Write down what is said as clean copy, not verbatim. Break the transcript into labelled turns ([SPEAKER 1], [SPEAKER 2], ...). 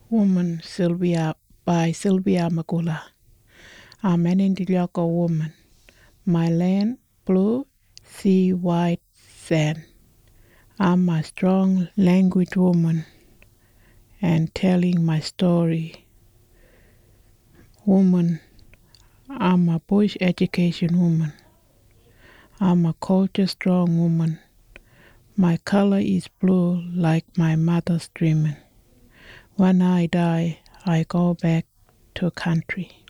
[SPEAKER 1] Woman Sylvia by Sylvia Magula. I'm an Indiliaka woman. My land blue, sea white sand. I'm a strong language woman and telling my story. Woman, I'm a bush education woman. I'm a culture strong woman. My color is blue like my mother's dreaming. When I die, I go back to country.